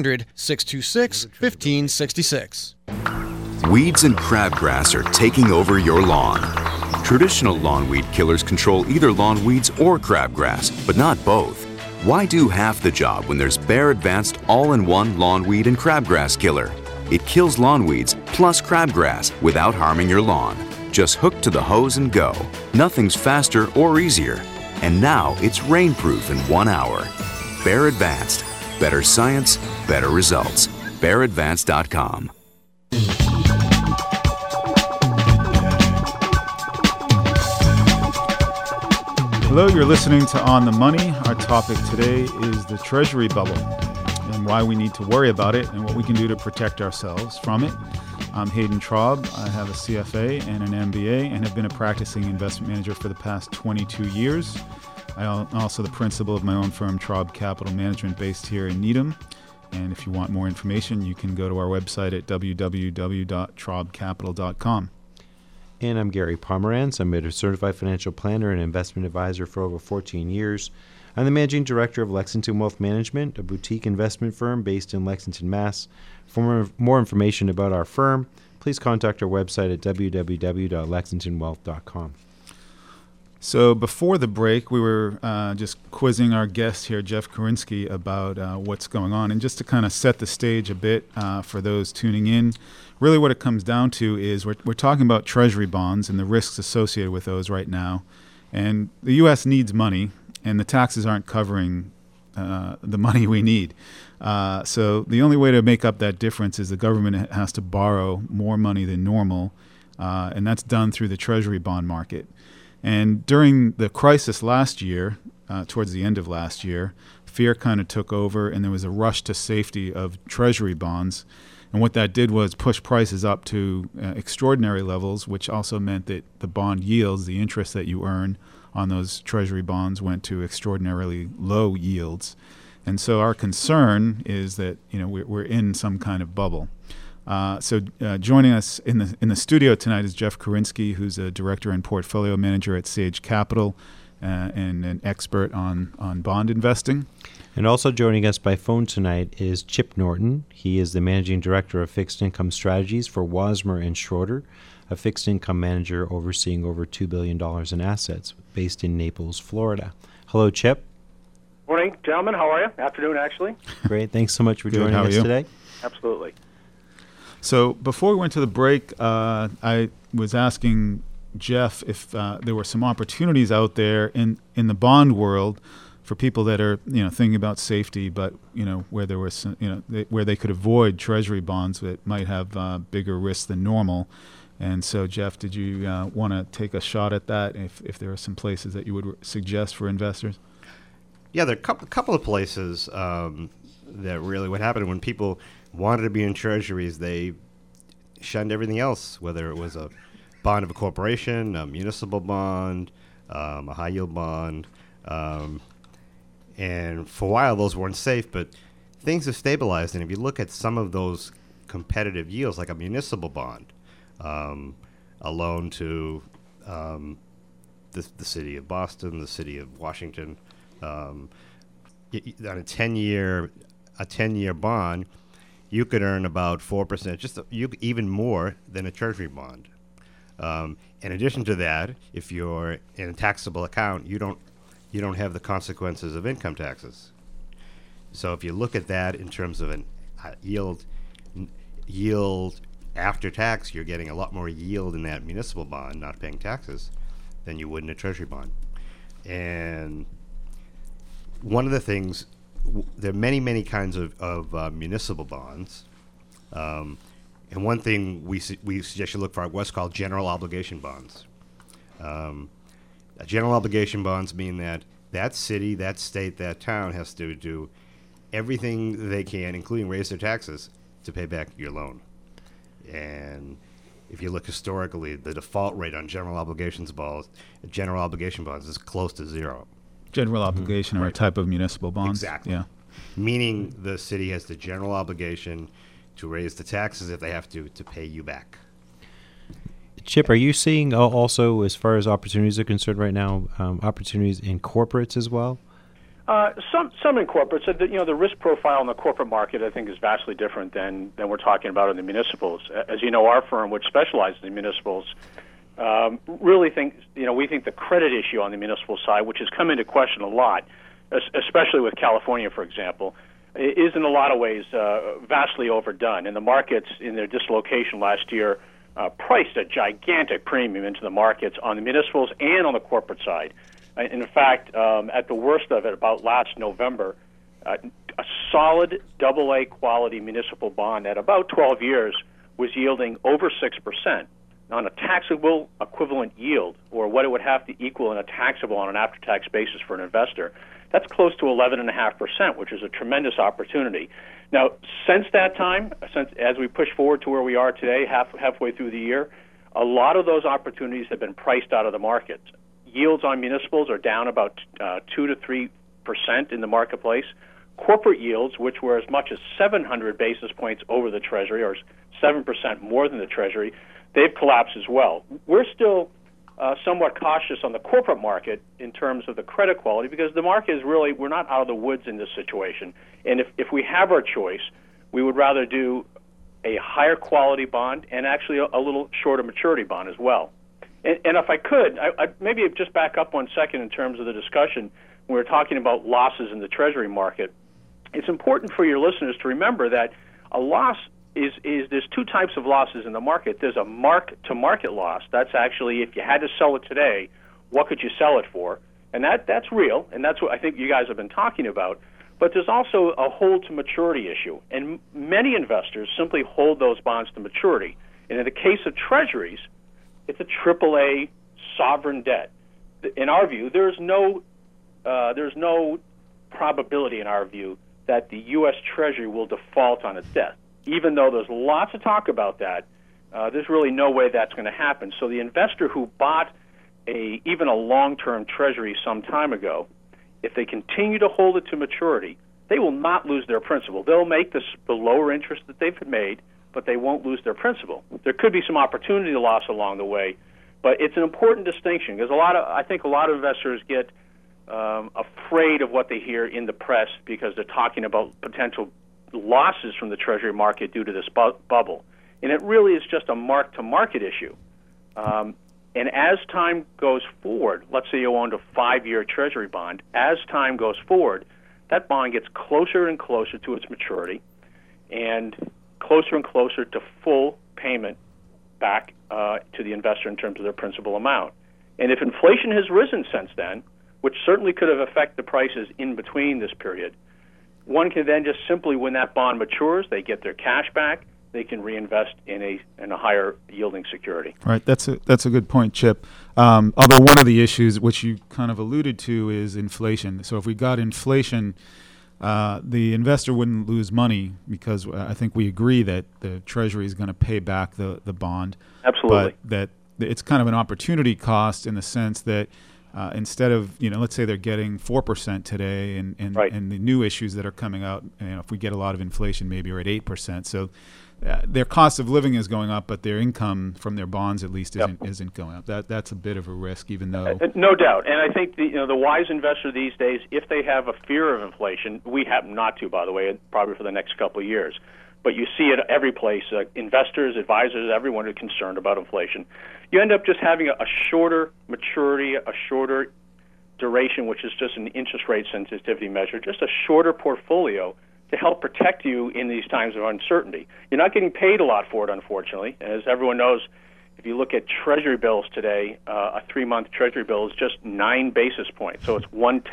800-626-1566. Weeds and crabgrass are taking over your lawn. Traditional lawn weed killers control either lawn weeds or crabgrass, but not both. Why do half the job when there's Bayer Advanced All-in-One Lawn Weed and Crabgrass Killer? It kills lawn weeds plus crabgrass without harming your lawn. Just hook to the hose and go. Nothing's faster or easier. And now it's rainproof in 1 hour. Bayer Advanced. Better science, better results. BayerAdvanced.com. Hello, you're listening to On the Money. Our topic today is the Treasury bubble and why we need to worry about it and what we can do to protect ourselves from it. I'm Hayden Traub. I have a CFA and an MBA and have been a practicing investment manager for the past 22 years. I'm also the principal of my own firm, Traub Capital Management, based here in Needham. And if you want more information, you can go to our website at www.traubcapital.com. And I'm Gary Pomerantz. I'm a certified financial planner and investment advisor for over 14 years. I'm the managing director of Lexington Wealth Management, a boutique investment firm based in Lexington, Mass. For more information about our firm, please contact our website at www.lexingtonwealth.com. So before the break, we were just quizzing our guest here, Jeff Korinsky, about what's going on. And just to kind of set the stage a bit for those tuning in, really what it comes down to is we're talking about Treasury bonds and the risks associated with those right now. And the U.S. needs money, and the taxes aren't covering the money we need. So the only way to make up that difference is the government has to borrow more money than normal, and that's done through the Treasury bond market. And during the crisis last year, towards the end of last year, fear kind of took over, and there was a rush to safety of Treasury bonds. And what that did was push prices up to extraordinary levels, which also meant that the bond yields, the interest that you earn on those Treasury bonds, went to extraordinarily low yields. And so our concern is that we're in some kind of bubble. So joining us in the studio tonight is Jeff Korinsky, who's a director and portfolio manager at Sage Capital and an expert on bond investing. And also joining us by phone tonight is Chip Norton. He is the managing director of fixed income strategies for Wasmer and Schroeder, a fixed income manager overseeing over $2 billion in assets, based in Naples, Florida. Hello, Chip. Morning, gentlemen. How are you? Afternoon, actually. Great. Thanks so much for joining us today. Absolutely. So before we went to the break, I was asking Jeff if there were some opportunities out there in the bond world for people that are thinking about safety, but where there was where they could avoid Treasury bonds that might have bigger risks than normal. And so, Jeff, did you want to take a shot at that? If there are some places that you would suggest for investors? Yeah, there are a couple of places that really what happened when people wanted to be in treasuries, they shunned everything else, whether it was a bond of a corporation, a municipal bond, a high-yield bond. And for a while, those weren't safe, but things have stabilized. And if you look at some of those competitive yields, like a municipal bond, a loan to the city of Boston, the city of Washington, on a 10-year bond, you could earn about 4%, even more than a Treasury bond. In addition to that, if you're in a taxable account, you don't have the consequences of income taxes. So if you look at that in terms of an yield after tax, you're getting a lot more yield in that municipal bond, not paying taxes, than you would in a Treasury bond. And one of the things, there are many kinds of municipal bonds. And one thing we suggest you look for are what's called general obligation bonds. General obligation bonds mean that city, that state, that town has to do everything they can, including raise their taxes, to pay back your loan. And if you look historically, the default rate on general obligation bonds is close to zero. General obligation are a type of municipal bonds. Exactly. Yeah. Meaning the city has the general obligation to raise the taxes if they have to pay you back. Chip, are you seeing also, as far as opportunities are concerned right now, opportunities in corporates as well? Some in corporates. The risk profile in the corporate market, I think, is vastly different than we're talking about in the municipals. As you know, our firm, which specializes in municipals, really thinks, we think the credit issue on the municipal side, which has come into question a lot, especially with California, for example, is in a lot of ways vastly overdone. And the markets, in their dislocation last year, priced a gigantic premium into the markets on the municipals and on the corporate side. In fact, at the worst of it, about last November, a solid AA quality municipal bond at about 12 years was yielding over 6% on a taxable equivalent yield, or what it would have to equal in a taxable on an after-tax basis for an investor. That's close to 11.5%, which is a tremendous opportunity. Now, since that time, as we push forward to where we are today, halfway through the year, a lot of those opportunities have been priced out of the market. Yields on municipals are down about 2 to 3% in the marketplace. Corporate yields, which were as much as 700 basis points over the Treasury, or 7% more than the Treasury, they've collapsed as well. We're still somewhat cautious on the corporate market in terms of the credit quality, because the market is really, we're not out of the woods in this situation. And if we have our choice, we would rather do a higher quality bond and actually a little shorter maturity bond as well. And if I could, I'd maybe just back up 1 second in terms of the discussion. When we're talking about losses in the Treasury market, it's important for your listeners to remember that a loss is there's two types of losses in the market. There's a mark-to-market loss. That's actually, if you had to sell it today, what could you sell it for? And that's real, and that's what I think you guys have been talking about. But there's also a hold-to-maturity issue, and many investors simply hold those bonds to maturity. And in the case of Treasuries, it's a AAA sovereign debt. In our view, there's no probability, in our view, that the U.S. Treasury will default on its debt. Even though there's lots of talk about that, there's really no way that's going to happen. So the investor who bought even a long-term Treasury some time ago, if they continue to hold it to maturity, they will not lose their principal. They'll make the lower interest that they've made, but they won't lose their principal. There could be some opportunity loss along the way, but it's an important distinction, because I think a lot of investors get afraid of what they hear in the press because they're talking about potential losses from the Treasury market due to this bubble. And it really is just a mark-to-market issue. And as time goes forward, let's say you owned a 5-year Treasury bond, as time goes forward, that bond gets closer and closer to its maturity and closer to full payment back to the investor in terms of their principal amount. And if inflation has risen since then, which certainly could have affected the prices in between this period, one can then just simply, when that bond matures, they get their cash back, they can reinvest in a higher yielding security. Right, that's a good point, Chip. Although one of the issues, which you kind of alluded to, is inflation. So if we got inflation, the investor wouldn't lose money, because I think we agree that the Treasury is going to pay back the bond. Absolutely. But that it's kind of an opportunity cost in the sense that instead of, let's say they're getting 4% today, and the new issues that are coming out, if we get a lot of inflation, maybe are at 8%. So their cost of living is going up, but their income from their bonds at least isn't going up. That's a bit of a risk, even though no doubt. And I think the wise investor these days, if they have a fear of inflation, we happen not to, by the way, probably for the next couple of years. But you see it every place. Investors, advisors, everyone are concerned about inflation. You end up just having a shorter maturity, a shorter duration, which is just an interest rate sensitivity measure, just a shorter portfolio to help protect you in these times of uncertainty. You're not getting paid a lot for it, unfortunately. As everyone knows, if you look at Treasury bills today, a 3-month Treasury bill is just 9 basis points, so it's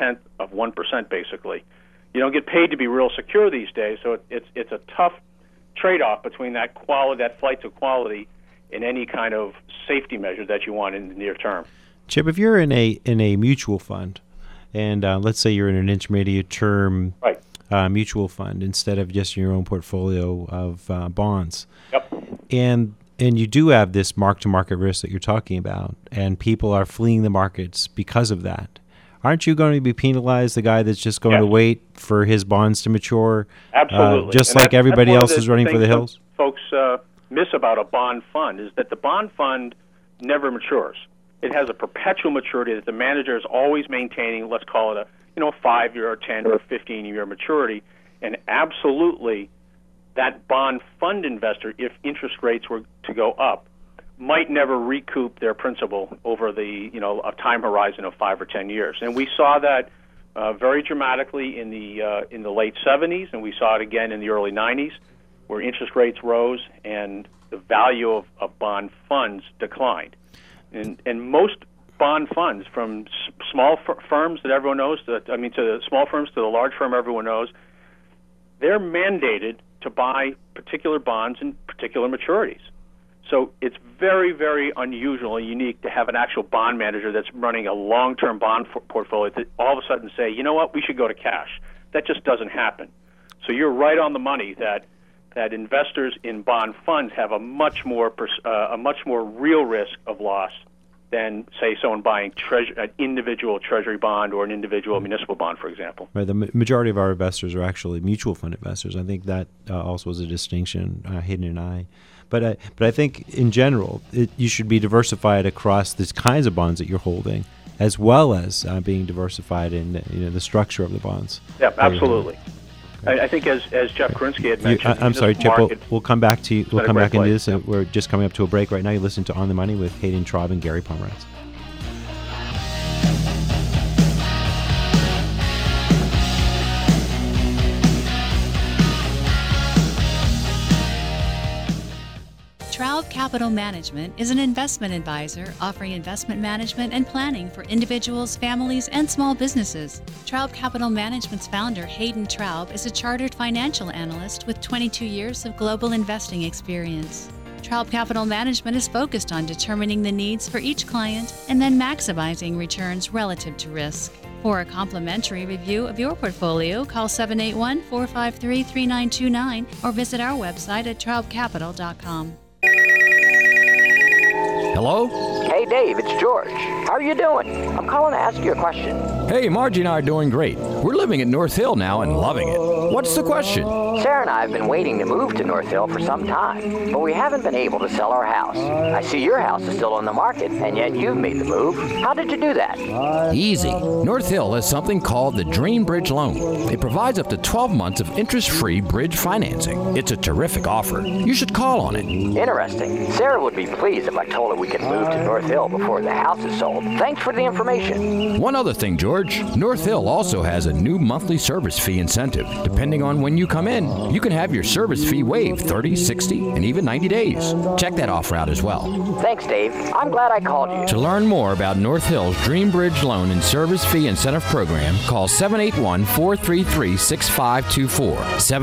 0.1%, basically. You don't get paid to be real secure these days, so it's a tough trade-off between that flight to quality and any kind of safety measure that you want in the near term. Chip, if you're in a mutual fund, and let's say you're in an intermediate term mutual fund instead of just your own portfolio of bonds, and you do have this mark-to-market risk that you're talking about, and people are fleeing the markets because of that, aren't you going to be penalized, the guy that's just going to wait for his bonds to mature? Absolutely. Just like everybody else is running for the hills? Folks miss about a bond fund is that the bond fund never matures. It has a perpetual maturity that the manager is always maintaining, let's call it a 5-year or 10 or 15-year maturity. And absolutely, that bond fund investor, if interest rates were to go up, might never recoup their principal over the a time horizon of 5 or 10 years. And we saw that very dramatically in the late 70s, and we saw it again in the early 90s, where interest rates rose and the value of bond funds declined. And most bond funds, from small firms that everyone knows, to the small firms to the large firm everyone knows, they're mandated to buy particular bonds in particular maturities. So it's very, very unusual and unique to have an actual bond manager that's running a long-term bond portfolio that all of a sudden say, you know what, we should go to cash. That just doesn't happen. So you're right on the money that investors in bond funds have a much more real risk of loss than, say, someone buying an individual treasury bond or an individual municipal bond, for example. Right. The majority of our investors are actually mutual fund investors. I think that also is a distinction, Hayden and I. But I think in general, you should be diversified across these kinds of bonds that you're holding, as well as being diversified in the structure of the bonds. Yeah, absolutely. I think as Jeff Krinsky had mentioned, I'm sorry, Chip. We'll come back to you. We'll come back into this. We're just coming up to a break right now. You listen to On the Money with Hayden Traub and Gary Pomerantz. Traub Capital Management is an investment advisor offering investment management and planning for individuals, families, and small businesses. Traub Capital Management's founder, Hayden Traub, is a chartered financial analyst with 22 years of global investing experience. Traub Capital Management is focused on determining the needs for each client and then maximizing returns relative to risk. For a complimentary review of your portfolio, call 781-453-3929 or visit our website at traubcapital.com. Hello? Hey, Dave, it's George. How are you doing? I'm calling to ask you a question. Hey, Margie and I are doing great. We're living at North Hill now and loving it. What's the question? Sarah and I have been waiting to move to North Hill for some time, but we haven't been able to sell our house. I see your house is still on the market, and yet you've made the move. How did you do that? Easy. North Hill has something called the Dream Bridge Loan. It provides up to 12 months of interest-free bridge financing. It's a terrific offer. You should call on it. Interesting. Sarah would be pleased if I told her we could move to North Hill before the house is sold. Thanks for the information. One other thing, George. North Hill also has a new monthly service fee incentive. Depending on when you come in, you can have your service fee waived 30, 60, and even 90 days. Check that offer out as well. Thanks, Dave. I'm glad I called you. To learn more about North Hill's Dream Bridge Loan and Service Fee Incentive Program, call 781-433-6524.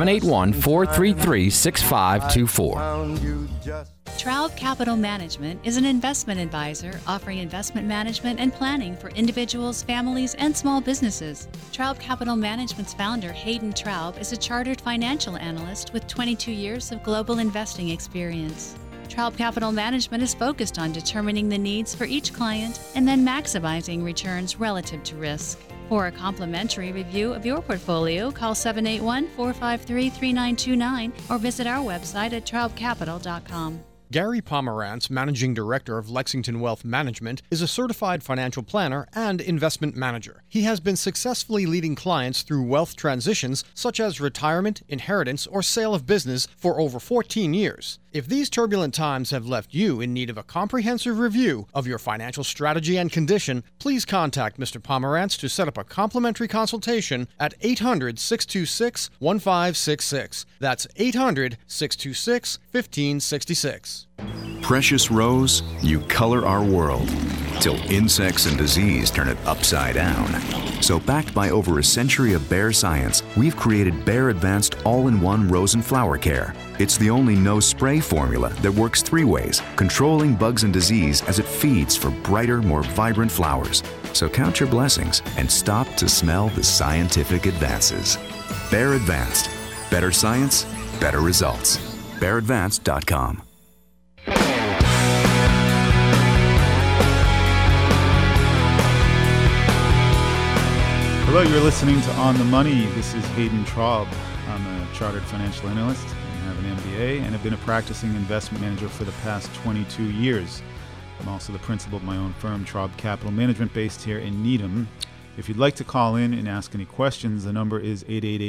781-433-6524. Traub Capital Management is an investment advisor offering investment management and planning for individuals, families, and small businesses. Traub Capital Management's founder, Hayden Traub, is a chartered financial analyst with 22 years of global investing experience. Traub Capital Management is focused on determining the needs for each client and then maximizing returns relative to risk. For a complimentary review of your portfolio, call 781-453-3929 or visit our website at traubcapital.com. Gary Pomerantz, Managing Director of Lexington Wealth Management, is a certified financial planner and investment manager. He has been successfully leading clients through wealth transitions such as retirement, inheritance, or sale of business for over 14 years. If these turbulent times have left you in need of a comprehensive review of your financial strategy and condition, please contact Mr. Pomerantz to set up a complimentary consultation at 800-626-1566. That's 800-626-1566. Precious Rose, you color our world, till insects and disease turn it upside down. So backed by over a century of Bayer science, we've created Bayer Advanced All-in-One Rose and Flower Care. It's the only no-spray formula that works 3 ways, controlling bugs and disease as it feeds for brighter, more vibrant flowers. So count your blessings and stop to smell the scientific advances. Bayer Advanced. Better science, better results. BayerAdvanced.com. Hello, you're listening to On the Money. This is Hayden Traub. I'm a chartered financial analyst and have an MBA and have been a practicing investment manager for the past 22 years. I'm also the principal of my own firm, Traub Capital Management, based here in Needham. If you'd like to call in and ask any questions, the number is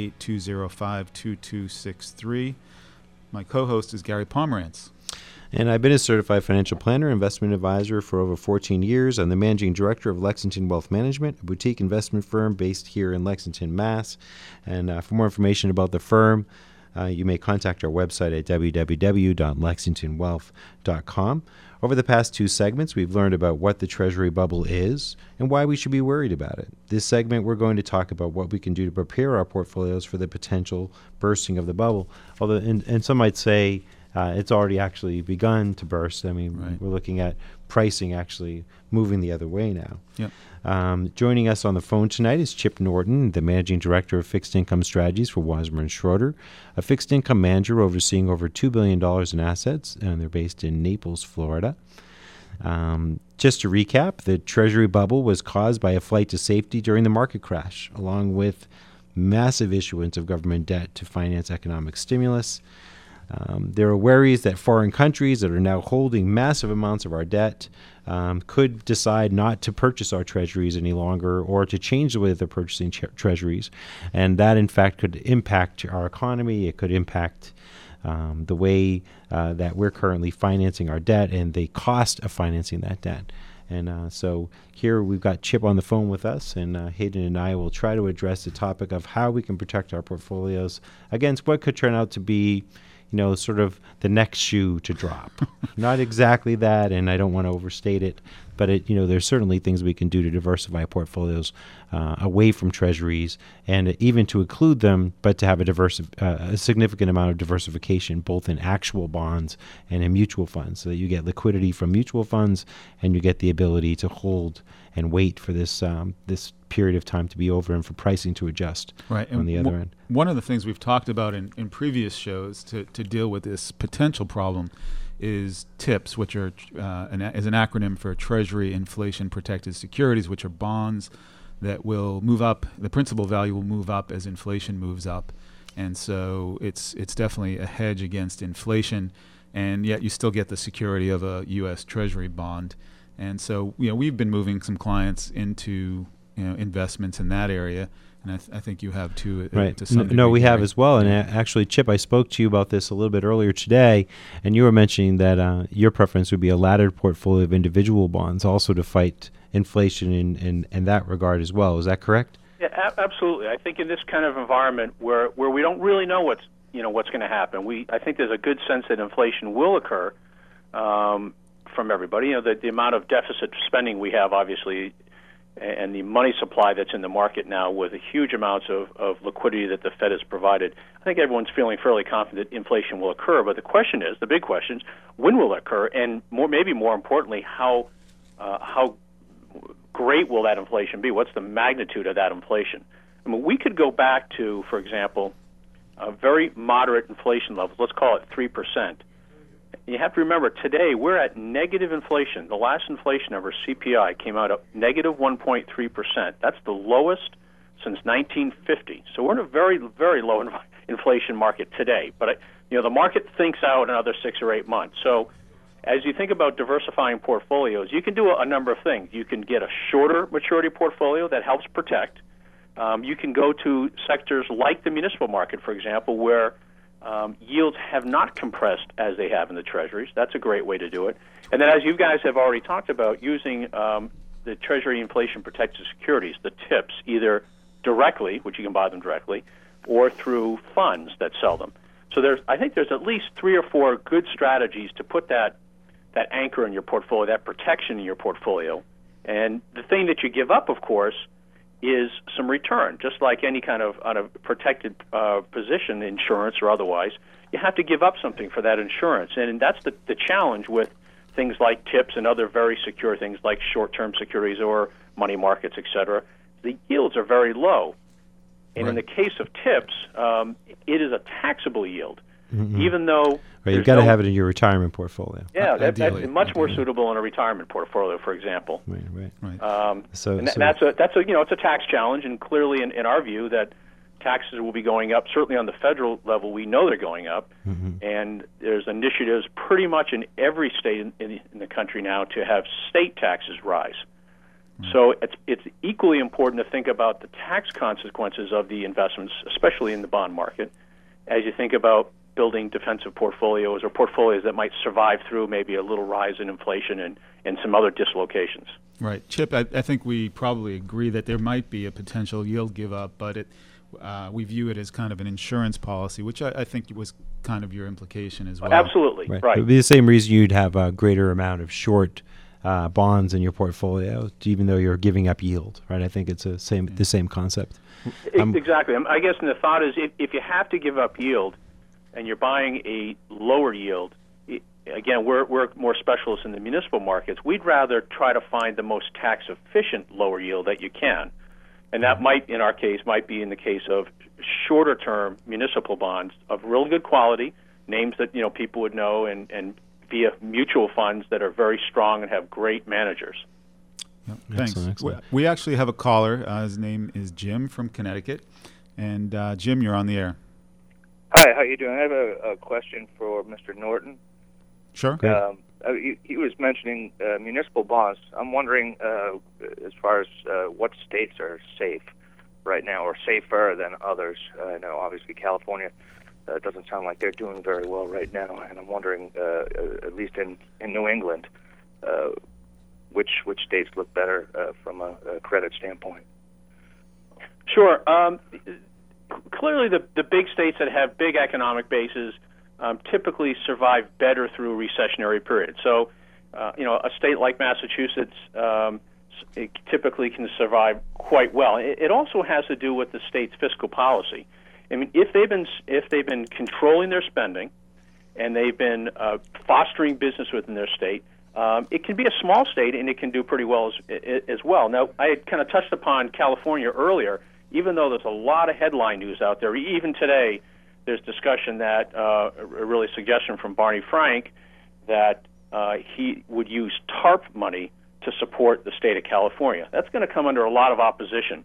888-205-2263. My co-host is Gary Pomerantz. And I've been a certified financial planner, investment advisor for over 14 years. I'm the managing director of Lexington Wealth Management, a boutique investment firm based here in Lexington, Mass. And for more information about the firm, you may contact our website at www.lexingtonwealth.com. Over the past 2 segments, we've learned about what the Treasury bubble is and why we should be worried about it. This segment, we're going to talk about what we can do to prepare our portfolios for the potential bursting of the bubble. Although, and some might say, it's already actually begun to burst. I mean, We're looking at pricing actually moving the other way now. Yep. Joining us on the phone tonight is Chip Norton, the Managing Director of Fixed Income Strategies for Wasmer & Schroeder, a fixed income manager overseeing over $2 billion in assets, and they're based in Naples, Florida. Just to recap, the Treasury bubble was caused by a flight to safety during the market crash, along with massive issuance of government debt to finance economic stimulus. There are worries that foreign countries that are now holding massive amounts of our debt could decide not to purchase our treasuries any longer or to change the way that they're purchasing treasuries. And that, in fact, could impact our economy. It could impact the way that we're currently financing our debt and the cost of financing that debt. And so here we've got Chip on the phone with us, and Hayden and I will try to address the topic of how we can protect our portfolios against what could turn out to be sort of the next shoe to drop. Not exactly that, and I don't want to overstate it, but there's certainly things we can do to diversify portfolios away from treasuries, and even to include them, but to have a significant amount of diversification, both in actual bonds and in mutual funds, so that you get liquidity from mutual funds, and you get the ability to hold and wait for this period of time to be over and for pricing to adjust on the other end. One of the things we've talked about in previous shows to deal with this potential problem is TIPS, which are is an acronym for Treasury Inflation Protected Securities, which are bonds that will move up. The principal value will move up as inflation moves up. And so it's definitely a hedge against inflation, and yet you still get the security of a U.S. Treasury bond. And so we've been moving some clients into investments in that area, and I think you have too. Right. To some no, we degree, have as well. And actually, Chip, I spoke to you about this a little bit earlier today, and you were mentioning that your preference would be a laddered portfolio of individual bonds, also to fight inflation in that regard as well. Is that correct? Yeah, absolutely. I think in this kind of environment where we don't really know what's going to happen, I think there's a good sense that inflation will occur from everybody. The amount of deficit spending we have, obviously, and the money supply that's in the market now with huge amounts of liquidity that the Fed has provided, I think everyone's feeling fairly confident that inflation will occur. But the big question is, when will it occur? And maybe more importantly, how great will that inflation be? What's the magnitude of that inflation? I mean, we could go back to, for example, very moderate inflation levels. Let's call it 3%. You have to remember, today we're at negative inflation. The last inflation number, CPI, came out at negative 1.3%. That's the lowest since 1950. So we're in a very, very low inflation market today. But the market thinks out another 6 or 8 months. So as you think about diversifying portfolios, you can do a number of things. You can get a shorter maturity portfolio that helps protect. You can go to sectors like the municipal market, for example, where yields have not compressed as they have in the Treasuries. That's a great way to do it. And then, as you guys have already talked about, using the Treasury inflation protected securities, the TIPS, either directly, which you can buy them directly, or through funds that sell them. So I think there's at least 3 or 4 good strategies to put that anchor in your portfolio, that protection in your portfolio. And the thing that you give up, of course, is some return. Just like any kind of on a protected position, insurance or otherwise, you have to give up something for that insurance. And that's the challenge with things like TIPS and other very secure things like short-term securities or money markets, et cetera. The yields are very low. And in the case of TIPS, it is a taxable yield, even though... Right, you've got to have it in your retirement portfolio. Yeah, that's much more suitable in a retirement portfolio, for example. Right. That's a tax challenge, and clearly in our view that taxes will be going up. Certainly on the federal level, we know they're going up, and there's initiatives pretty much in every state in the country now to have state taxes rise. So it's equally important to think about the tax consequences of the investments, especially in the bond market, as you think about building defensive portfolios or portfolios that might survive through maybe a little rise in inflation and some other dislocations. Right. Chip, I think we probably agree that there might be a potential yield give up, but we view it as kind of an insurance policy, which I think was kind of your implication as well. Absolutely. Right. It would be the same reason you'd have a greater amount of short bonds in your portfolio, even though you're giving up yield, right? I think it's the same concept. Exactly. I guess the thought is if you have to give up yield and you're buying a lower yield, again, we're more specialists in the municipal markets. We'd rather try to find the most tax-efficient lower yield that you can. And that might, in our case, might be in the case of shorter-term municipal bonds of real good quality, names that people would know, and via mutual funds that are very strong and have great managers. Thanks. Excellent. We actually have a caller. His name is Jim from Connecticut. And Jim, you're on the air. Hi, how you doing? I have a question for Mr. Norton. Sure. He was mentioning municipal bonds. I'm wondering, as far as what states are safe right now or safer than others. I know, obviously, California doesn't sound like they're doing very well right now, and I'm wondering, at least in New England, which states look better from a credit standpoint. Sure. Clearly, the big states that have big economic bases typically survive better through recessionary periods. So, a state like Massachusetts it typically can survive quite well. It also has to do with the state's fiscal policy. I mean, if they've been controlling their spending, and they've been fostering business within their state, it can be a small state and it can do pretty well as well. Now, I had kind of touched upon California earlier. Even though there's a lot of headline news out there, even today, there's discussion that a really suggestion from Barney Frank that he would use TARP money to support the state of California. That's going to come under a lot of opposition.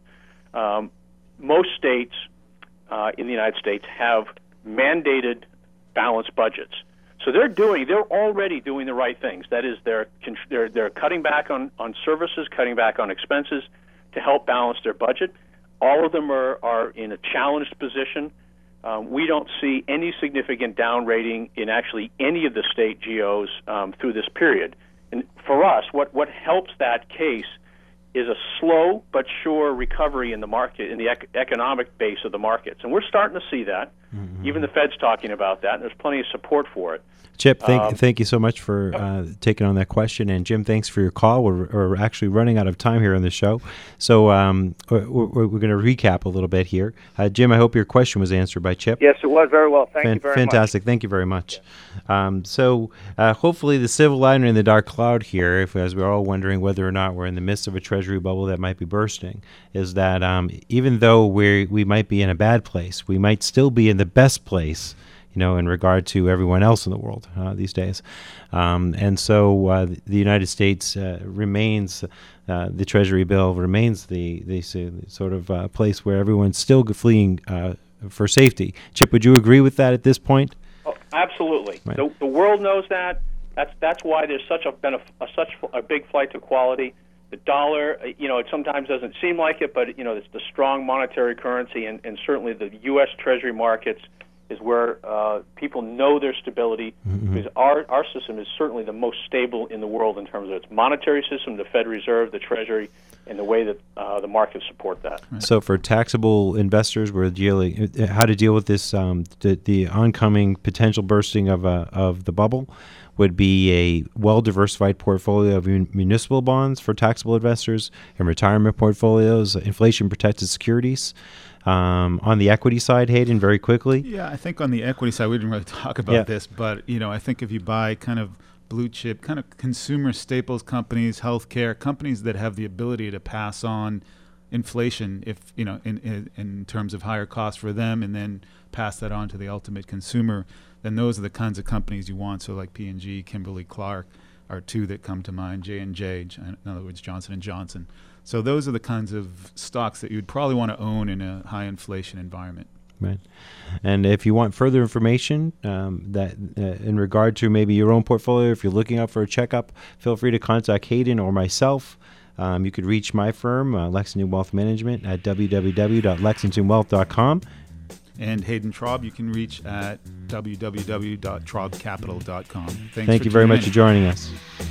Most states in the United States have mandated balanced budgets. So they're already doing the right things. That is, they're cutting back on services, cutting back on expenses to help balance their budget. All of them are in a challenged position. We don't see any significant down rating in actually any of the state GOs through this period. And for us, what helps that case is a slow but sure recovery in the market, in the economic base of the markets. And we're starting to see that. Mm-hmm. Even the Fed's talking about that, and there's plenty of support for it. Chip, thank you so much for taking on that question. And Jim, thanks for your call. We're actually running out of time here on the show. So we're going to recap a little bit here. Jim, I hope your question was answered by Chip. Yes, it was very well. Thank you very much. Fantastic. Thank you very much. So hopefully the silver lining in the dark cloud here, as we're all wondering whether or not we're in the midst of a treasury bubble that might be bursting, is that even though we might be in a bad place, we might still be in the best place in regard to everyone else in the world these days. And so the United States remains, the Treasury bill remains the sort of place where everyone's still fleeing for safety. Chip, would you agree with that at this point? Oh, absolutely. Right. The world knows that. That's why there's such a big flight to quality. The dollar, it sometimes doesn't seem like it, but it's the strong monetary currency, and certainly the U.S. Treasury markets is where people know their stability, because our system is certainly the most stable in the world in terms of its monetary system, the Fed Reserve, the Treasury, and the way that the markets support that. So for taxable investors, we're dealing how to deal with this, the oncoming potential bursting of the bubble would be a well-diversified portfolio of municipal bonds for taxable investors and retirement portfolios, inflation-protected securities. On the equity side, Hayden, very quickly. Yeah, I think on the equity side, we didn't really talk about this, but I think if you buy kind of blue chip, kind of consumer staples companies, healthcare companies that have the ability to pass on inflation, if in terms of higher costs for them, and then pass that on to the ultimate consumer, then those are the kinds of companies you want. So like P&G, Kimberly-Clark are two that come to mind. J&J, in other words, Johnson & Johnson. So those are the kinds of stocks that you'd probably want to own in a high inflation environment. Right. And if you want further information that in regard to maybe your own portfolio, if you're looking out for a checkup, feel free to contact Hayden or myself. You could reach my firm, Lexington Wealth Management, at www.lexingtonwealth.com. And Hayden Traub, you can reach at www.traubcapital.com. Thank you very much for joining us.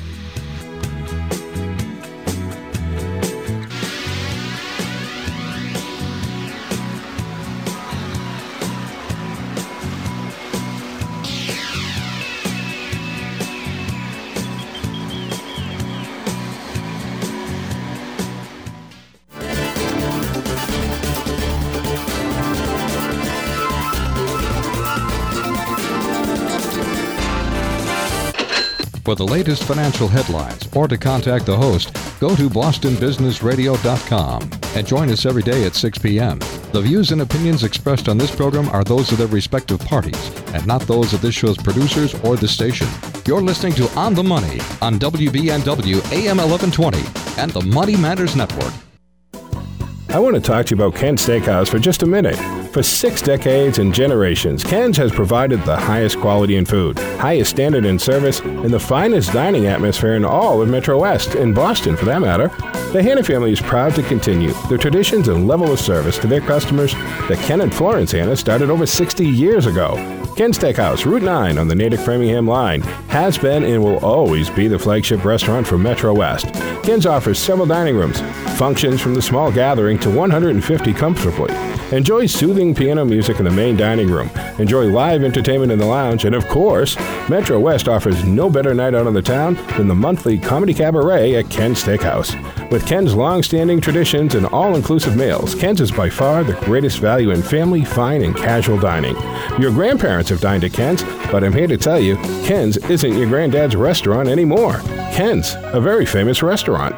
For the latest financial headlines or to contact the host, go to bostonbusinessradio.com and join us every day at 6 p.m. The views and opinions expressed on this program are those of their respective parties and not those of this show's producers or the station. You're listening to On the Money on WBNW AM 1120 and the Money Matters Network. I want to talk to you about Ken's Steakhouse for just a minute. For 6 decades and generations, Ken's has provided the highest quality in food, highest standard in service, and the finest dining atmosphere in all of Metro West, in Boston for that matter. The Hanna family is proud to continue the traditions and level of service to their customers that Ken and Florence Hanna started over 60 years ago. Ken's Steakhouse, Route 9 on the Natick-Framingham line, has been and will always be the flagship restaurant for Metro West. Ken's offers several dining rooms, functions from the small gathering to 150 comfortably. Enjoy soothing piano music in the main dining room. Enjoy live entertainment in the lounge. And of course, Metro West offers no better night out on the town than the monthly comedy cabaret at Ken's Steakhouse. With Ken's long-standing traditions and all-inclusive meals, Ken's is by far the greatest value in family, fine, and casual dining. Your grandparents have dined at Ken's, but I'm here to tell you, Ken's isn't your granddad's restaurant anymore. Ken's, a very famous restaurant.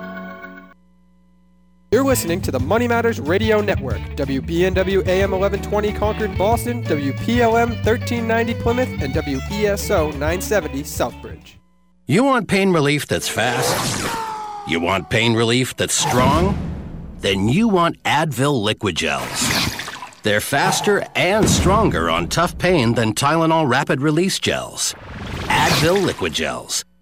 You're listening to the Money Matters Radio Network, WBNW AM 1120 Concord, Boston, WPLM 1390 Plymouth, and WESO 970 Southbridge. You want pain relief that's fast? You want pain relief that's strong? Then you want Advil Liquid Gels. They're faster and stronger on tough pain than Tylenol Rapid Release Gels. Advil Liquid Gels.